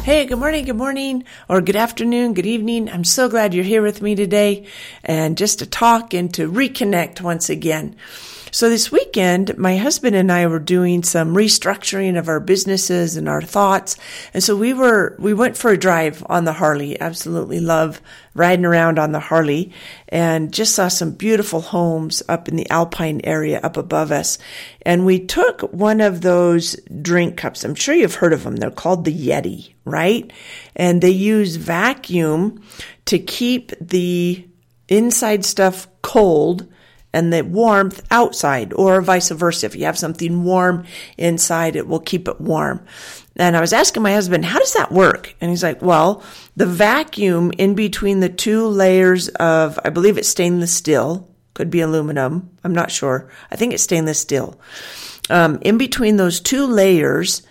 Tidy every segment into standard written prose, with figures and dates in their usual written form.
Hey, good morning, or good afternoon, good evening. I'm so glad you're here with me today and just to talk and to reconnect once again. So this weekend, my husband and I were doing some restructuring of our businesses and our thoughts. And so we went for a drive on the Harley. Absolutely love riding around on the Harley, and just saw some beautiful homes up in the Alpine area up above us. And we took one of those drink cups. I'm sure you've heard of them. They're called the Yeti, right? And they use vacuum to keep the inside stuff cold and the warmth outside, or vice versa. If you have something warm inside, it will keep it warm. And I was asking my husband, how does that work? And he's like, well, the vacuum in between the two layers of, I believe it's stainless steel, could be aluminum, I'm not sure. I think it's stainless steel. In between those two layers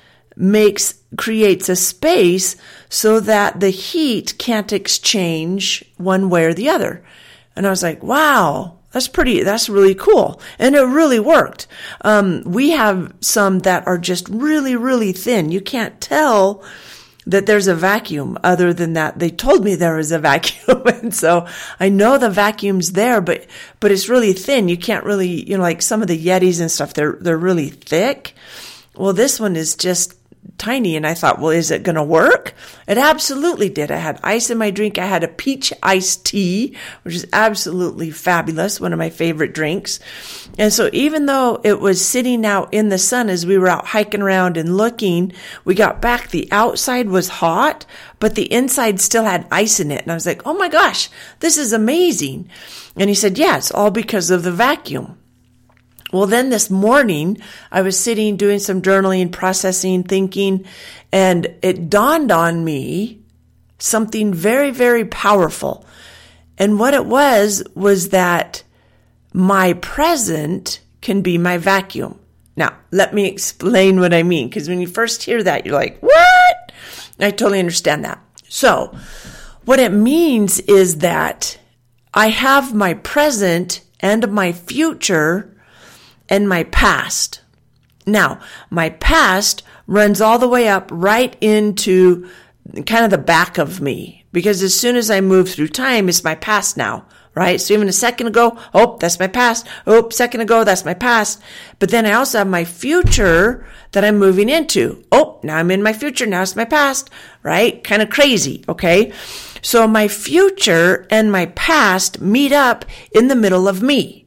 creates a space so that the heat can't exchange one way or the other. And I was like, wow. That's really cool. And it really worked. We have some that are just really, really thin. You can't tell that there's a vacuum other than that they told me there was a vacuum. And so I know the vacuum's there, but it's really thin. You can't really, like some of the Yetis and stuff, they're really thick. Well, this one is just tiny. And I thought, well, is it going to work? It absolutely did. I had ice in my drink. I had a peach iced tea, which is absolutely fabulous. One of my favorite drinks. And so even though it was sitting out in the sun as we were out hiking around and looking, we got back, the outside was hot, but the inside still had ice in it. And I was like, oh my gosh, this is amazing. And he said, yeah, it's all because of the vacuum. Well, then this morning, I was sitting doing some journaling, processing, thinking, and it dawned on me something very, very powerful. And what it was that my present can be my vacuum. Now, let me explain what I mean, because when you first hear that, you're like, what? I totally understand that. So, what it means is that I have my present and my future and my past. Now, my past runs all the way up right into kind of the back of me, because as soon as I move through time, it's my past now, right? So even a second ago, oh, that's my past. Oh, second ago, that's my past. But then I also have my future that I'm moving into. Oh, now I'm in my future. Now it's my past, right? Kind of crazy, okay? So my future and my past meet up in the middle of me.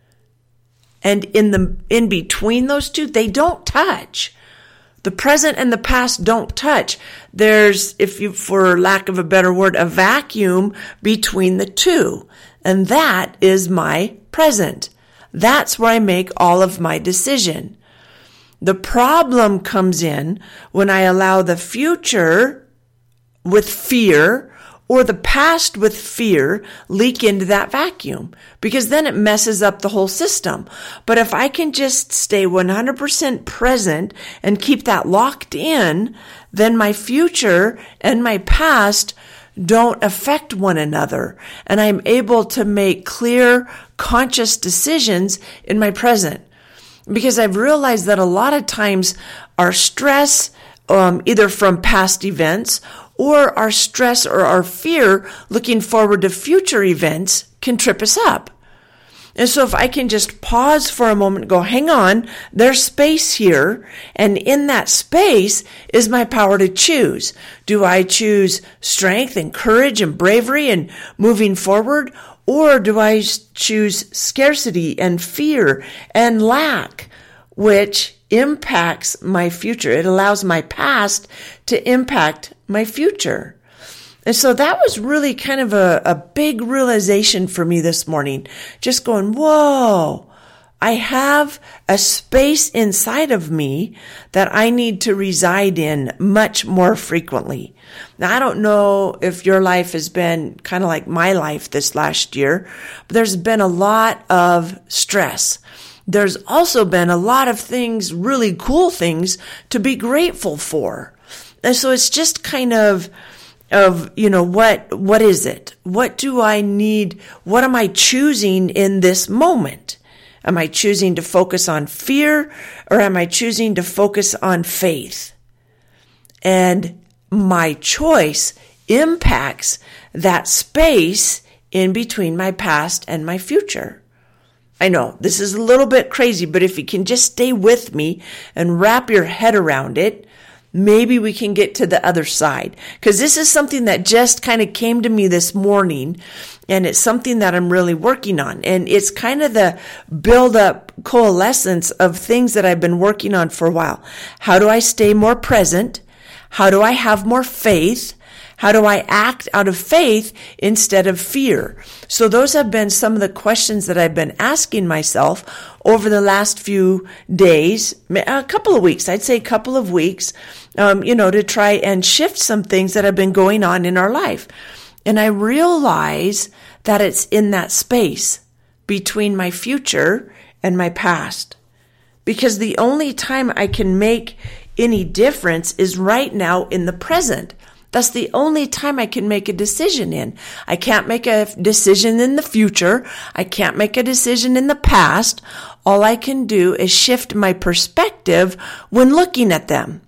And in between those two, they don't touch. The present and the past don't touch. There's, for lack of a better word, a vacuum between the two. And that is my present. That's where I make all of my decision. The problem comes in when I allow the future with fear or the past with fear leak into that vacuum, because then it messes up the whole system. But if I can just stay 100% present and keep that locked in, then my future and my past don't affect one another. And I'm able to make clear, conscious decisions in my present. Because I've realized that a lot of times our stress, either from past events or our stress or our fear looking forward to future events, can trip us up. And so if I can just pause for a moment and go, hang on, there's space here. And in that space is my power to choose. Do I choose strength and courage and bravery and moving forward? Or do I choose scarcity and fear and lack, which impacts my future? It allows my past to impact my future. And so that was really kind of a big realization for me this morning. Just going, whoa, I have a space inside of me that I need to reside in much more frequently. Now, I don't know if your life has been kind of like my life this last year, but there's been a lot of stress. There's also been a lot of things, really cool things to be grateful for. And so it's just kind of, what is it? What do I need? What am I choosing in this moment? Am I choosing to focus on fear, or am I choosing to focus on faith? And my choice impacts that space in between my past and my future. I know this is a little bit crazy, but if you can just stay with me and wrap your head around it, maybe we can get to the other side. Because this is something that just kind of came to me this morning, and it's something that I'm really working on. And it's kind of the build-up coalescence of things that I've been working on for a while. How do I stay more present? How do I have more faith? How do I act out of faith instead of fear? So those have been some of the questions that I've been asking myself over the last few days, a couple of weeks, I'd say a couple of weeks, to try and shift some things that have been going on in our life. And I realize that it's in that space between my future and my past. Because the only time I can make any difference is right now in the present. That's the only time I can make a decision in. I can't make a decision in the future. I can't make a decision in the past. All I can do is shift my perspective when looking at them.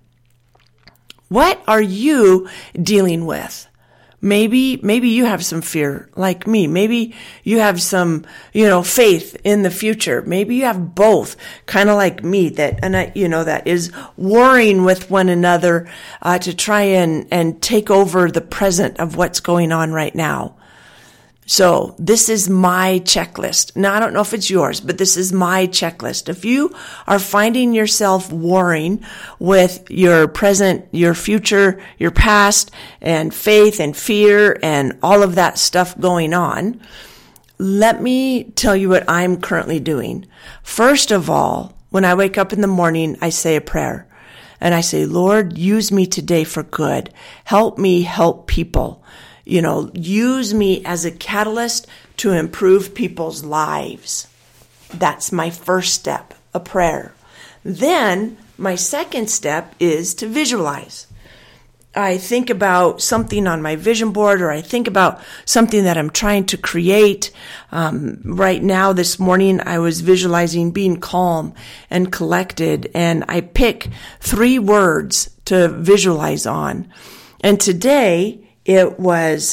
What are you dealing with? Maybe you have some fear like me. Maybe you have some, faith in the future. Maybe you have both, kind of like me, that is warring with one another, to try and take over the present of what's going on right now. So this is my checklist. Now, I don't know if it's yours, but this is my checklist. If you are finding yourself warring with your present, your future, your past, and faith and fear and all of that stuff going on, let me tell you what I'm currently doing. First of all, when I wake up in the morning, I say a prayer. And I say, Lord, use me today for good. Help me help people. Use me as a catalyst to improve people's lives. That's my first step, a prayer. Then my second step is to visualize. I think about something on my vision board, or I think about something that I'm trying to create. Right now, this morning, I was visualizing being calm and collected, and I pick 3 words to visualize on. And today, it was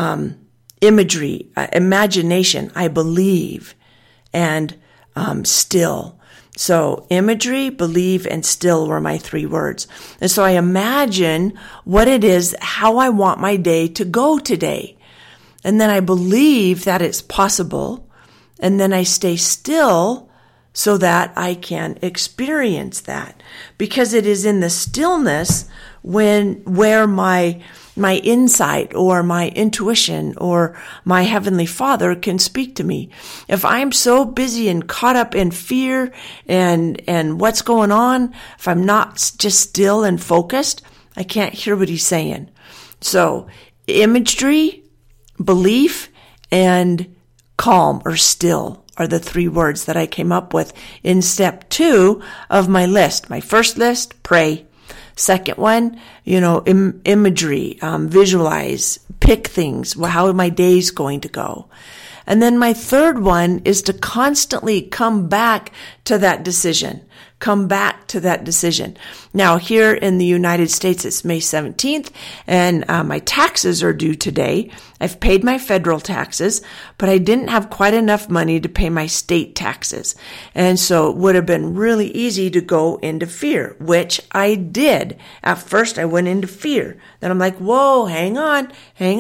imagery, imagination, I believe, and still. So imagery, believe, and still were my 3 words. And so I imagine what it is, how I want my day to go today. And then I believe that it's possible. And then I stay still so that I can experience that. Because it is in the stillness where my insight or my intuition or my Heavenly Father can speak to me. If I'm so busy and caught up in fear and what's going on, if I'm not just still and focused, I can't hear what He's saying. So imagery, belief, and calm or still are the 3 words that I came up with in step 2 of my list. My first list, pray. Second one, imagery, visualize, pick things, how my day's going to go. And then my third one is to constantly come back to that decision. Come back to that decision. Now, here in the United States, it's May 17th, and my taxes are due today. I've paid my federal taxes, but I didn't have quite enough money to pay my state taxes. And so it would have been really easy to go into fear, which I did. At first, I went into fear. Then I'm like, whoa, hang on.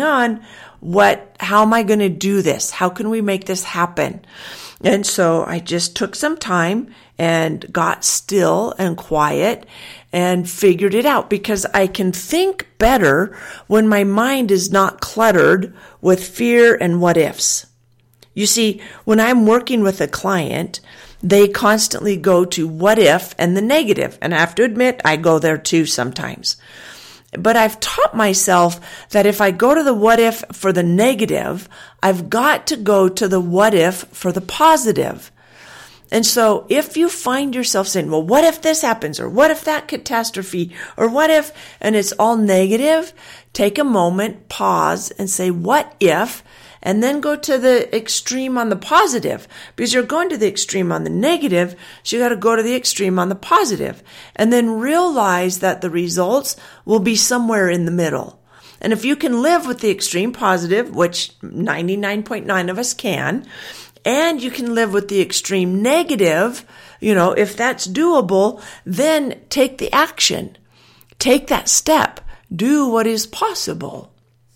How am I going to do this? How can we make this happen? And so I just took some time and got still and quiet and figured it out, because I can think better when my mind is not cluttered with fear and what ifs. You see, when I'm working with a client, they constantly go to what if and the negative. And I have to admit, I go there too sometimes. But I've taught myself that if I go to the what if for the negative, I've got to go to the what if for the positive. And so if you find yourself saying, well, what if this happens? Or what if that catastrophe? Or what if, and it's all negative, take a moment, pause, and say, what if? and then go to the extreme on the positive, because you're going to the extreme on the negative. So you got to go to the extreme on the positive, and then realize that the results will be somewhere in the middle. And if you can live with the extreme positive, which 99.9 of us can, and you can live with the extreme negative, if that's doable, then take the action. Take that step. Do what is possible.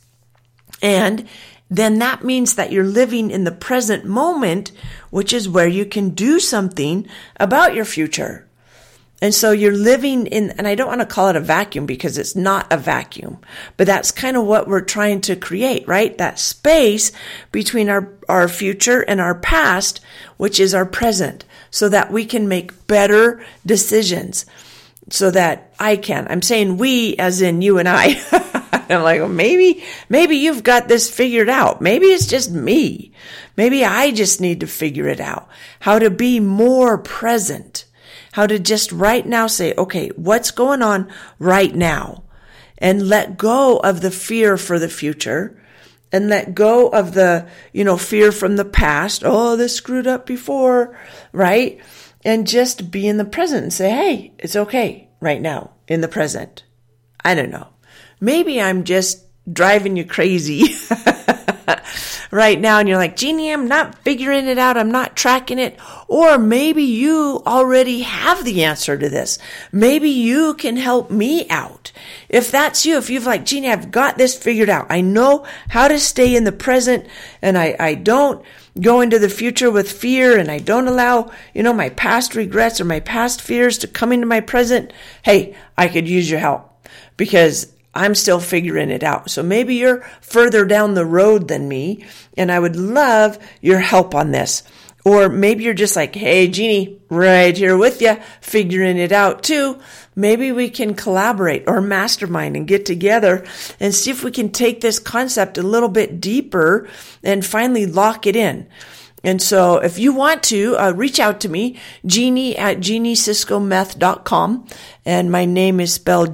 And then that means that you're living in the present moment, which is where you can do something about your future. And so you're living in, and I don't want to call it a vacuum because it's not a vacuum, but that's kind of what we're trying to create, right? That space between our future and our past, which is our present, so that we can make better decisions, so that I'm saying we as in you and I. I'm like, well, maybe you've got this figured out. Maybe it's just me. Maybe I just need to figure it out. How to be more present. How to just right now say, okay, what's going on right now? And let go of the fear for the future, and let go of the, fear from the past. Oh, this screwed up before, right? And just be in the present and say, hey, it's okay right now in the present. I don't know. Maybe I'm just driving you crazy right now, and you're like, Jeannie, I'm not figuring it out. I'm not tracking it. Or maybe you already have the answer to this. Maybe you can help me out. If that's you, if you've like, Jeannie, I've got this figured out. I know how to stay in the present, and I don't go into the future with fear, and I don't allow, my past regrets or my past fears to come into my present. Hey, I could use your help, because I'm still figuring it out. So maybe you're further down the road than me, and I would love your help on this. Or maybe you're just like, hey, Jeannie, right here with you, figuring it out too. Maybe we can collaborate or mastermind and get together and see if we can take this concept a little bit deeper and finally lock it in. And so if you want to, reach out to me, Jeannie at JeannieCiscoMeth.com. And my name is spelled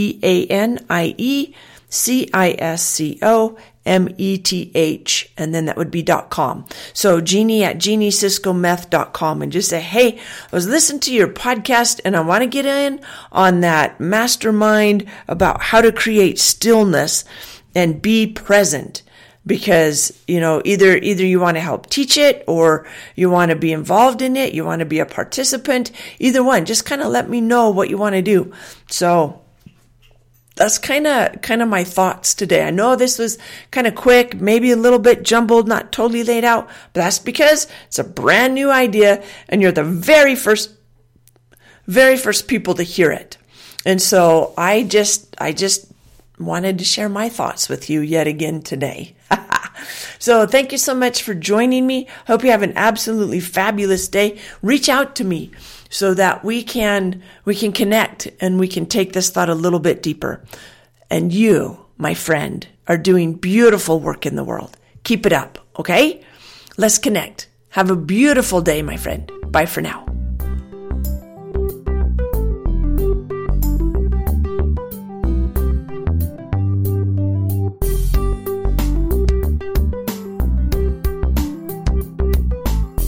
JeannieCiscometh, and then that would be .com. So Jeannie at JeannieCiscoMeth.com, and just say, hey, I was listening to your podcast and I want to get in on that mastermind about how to create stillness and be present. Because, either you want to help teach it, or you want to be involved in it, you want to be a participant, either one. Just kind of let me know what you want to do. So that's kind of my thoughts today. I know this was kind of quick, maybe a little bit jumbled, not totally laid out, but that's because it's a brand new idea and you're the very first people to hear it. And so I just wanted to share my thoughts with you yet again today. So thank you so much for joining me. Hope you have an absolutely fabulous day. Reach out to me so that we can connect and we can take this thought a little bit deeper. And you, my friend, are doing beautiful work in the world. Keep it up, okay? Let's connect. Have a beautiful day, my friend. Bye for now.